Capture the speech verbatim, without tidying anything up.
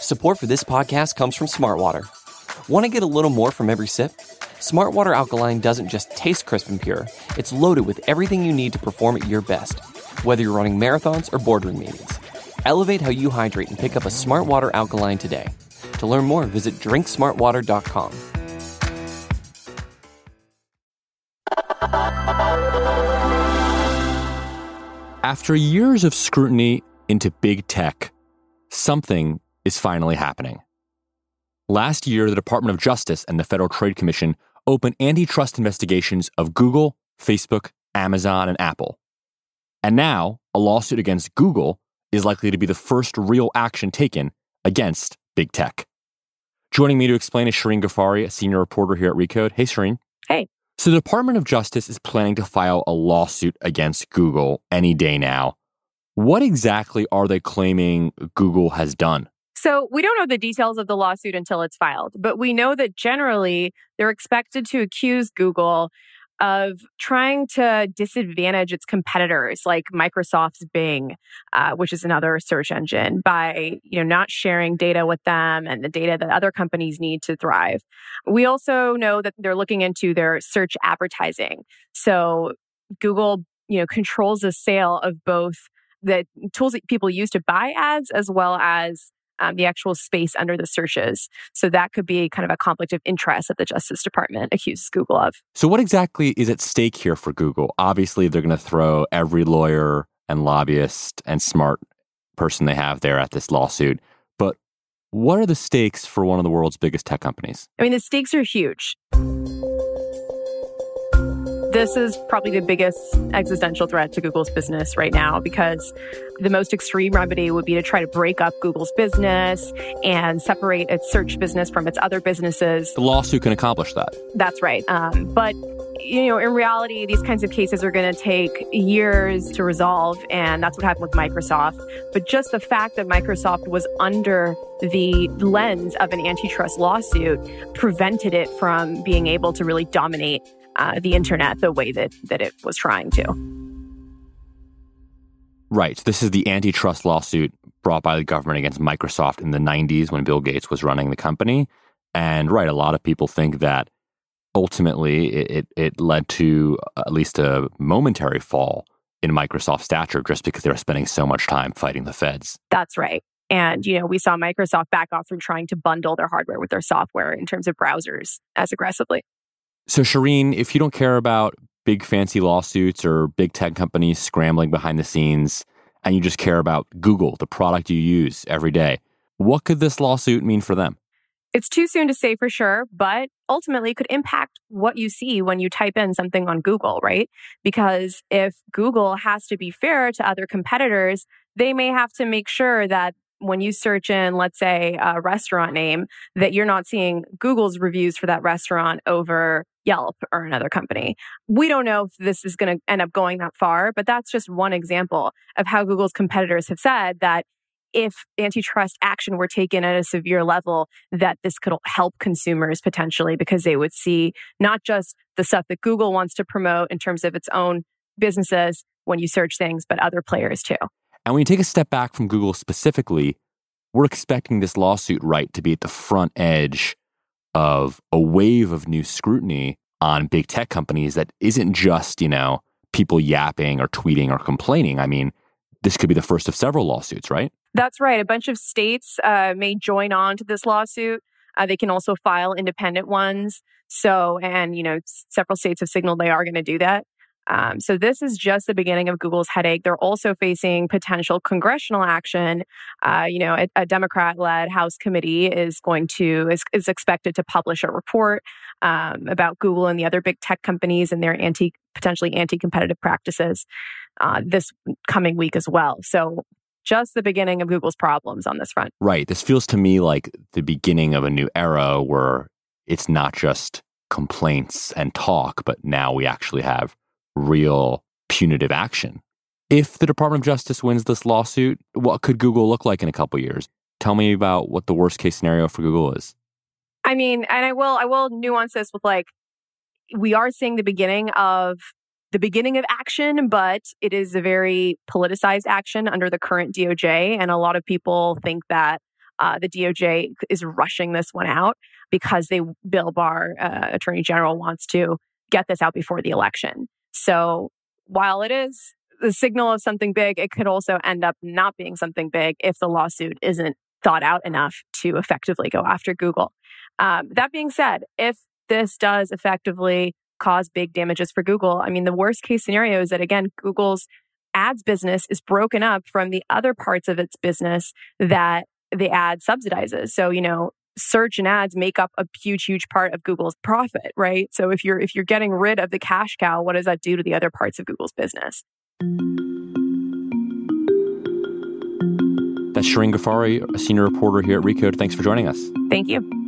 Support for this podcast comes from Smartwater. Want to get a little more from every sip? Smartwater Alkaline doesn't just taste crisp and pure, it's loaded with everything you need to perform at your best, whether you're running marathons or boardroom meetings. Elevate how you hydrate and pick up a Smartwater Alkaline today. To learn more, visit drink smartwater dot com. After years of scrutiny into big tech, something is finally happening. Last year, the Department of Justice and the Federal Trade Commission opened antitrust investigations of Google, Facebook, Amazon, and Apple. And now, a lawsuit against Google is likely to be the first real action taken against big tech. Joining me to explain is Shireen Ghaffari, a senior reporter here at Recode. Hey, Shireen. Hey. So the Department of Justice is planning to file a lawsuit against Google any day now. What exactly are they claiming Google has done? So we don't know the details of the lawsuit until it's filed, but we know that generally they're expected to accuse Google of trying to disadvantage its competitors like Microsoft's Bing, uh, which is another search engine, by you know not sharing data with them and the data that other companies need to thrive. We also know that they're looking into their search advertising. So Google, you know, controls the sale of both the tools that people use to buy ads as well as Um, the actual space under the searches. So that could be kind of a conflict of interest that the Justice Department accuses Google of. So what exactly is at stake here for Google? Obviously, they're going to throw every lawyer and lobbyist and smart person they have there at this lawsuit. But what are the stakes for one of the world's biggest tech companies? I mean, the stakes are huge. This is probably the biggest existential threat to Google's business right now, because the most extreme remedy would be to try to break up Google's business and separate its search business from its other businesses. The lawsuit can accomplish that. That's right. Um, but, you know, in reality, these kinds of cases are going to take years to resolve, and that's what happened with Microsoft. But just the fact that Microsoft was under the lens of an antitrust lawsuit prevented it from being able to really dominate Uh, the internet the way that, that it was trying to. Right. This is the antitrust lawsuit brought by the government against Microsoft in the nineties when Bill Gates was running the company. And right, a lot of people think that ultimately it, it, it led to at least a momentary fall in Microsoft's stature just because they were spending so much time fighting the feds. That's right. And, you know, we saw Microsoft back off from trying to bundle their hardware with their software in terms of browsers as aggressively. So, Shireen, if you don't care about big fancy lawsuits or big tech companies scrambling behind the scenes, and you just care about Google, the product you use every day, what could this lawsuit mean for them? It's too soon to say for sure, but ultimately it could impact what you see when you type in something on Google, right? Because if Google has to be fair to other competitors, they may have to make sure that when you search in, let's say, a restaurant name, that you're not seeing Google's reviews for that restaurant over Yelp or another company. We don't know if this is going to end up going that far, but that's just one example of how Google's competitors have said that if antitrust action were taken at a severe level, that this could help consumers potentially, because they would see not just the stuff that Google wants to promote in terms of its own businesses when you search things, but other players too. And when you take a step back from Google specifically, we're expecting this lawsuit, right, to be at the front edge of a wave of new scrutiny on big tech companies that isn't just, you know, people yapping or tweeting or complaining. I mean, this could be the first of several lawsuits, right? That's right. A bunch of states uh, may join on to this lawsuit. Uh, they can also file independent ones. So, and, you know, several states have signaled they are going to do that. Um, so this is just the beginning of Google's headache. They're also facing potential congressional action. Uh, you know, a, a Democrat-led House committee is going to is, is expected to publish a report um, about Google and the other big tech companies and their anti potentially anti-competitive practices uh, this coming week as well. So just the beginning of Google's problems on this front. Right. This feels to me like the beginning of a new era where it's not just complaints and talk, but now we actually have real punitive action. If the Department of Justice wins this lawsuit, what could Google look like in a couple years? Tell me about what the worst case scenario for Google is. I mean, and I will I will nuance this with, like, we are seeing the beginning of the beginning of action, but it is a very politicized action under the current D O J. And a lot of people think that uh, the D O J is rushing this one out because they Bill Barr, uh, Attorney General, wants to get this out before the election. So while it is the signal of something big, it could also end up not being something big if the lawsuit isn't thought out enough to effectively go after Google. Um, that being said, if this does effectively cause big damages for Google, I mean, the worst case scenario is that, again, Google's ads business is broken up from the other parts of its business that the ad subsidizes. So, you know, search and ads make up a huge, huge part of Google's profit, right? So if you're if you're getting rid of the cash cow, what does that do to the other parts of Google's business? That's Shireen Ghaffari, a senior reporter here at Recode. Thanks for joining us. Thank you.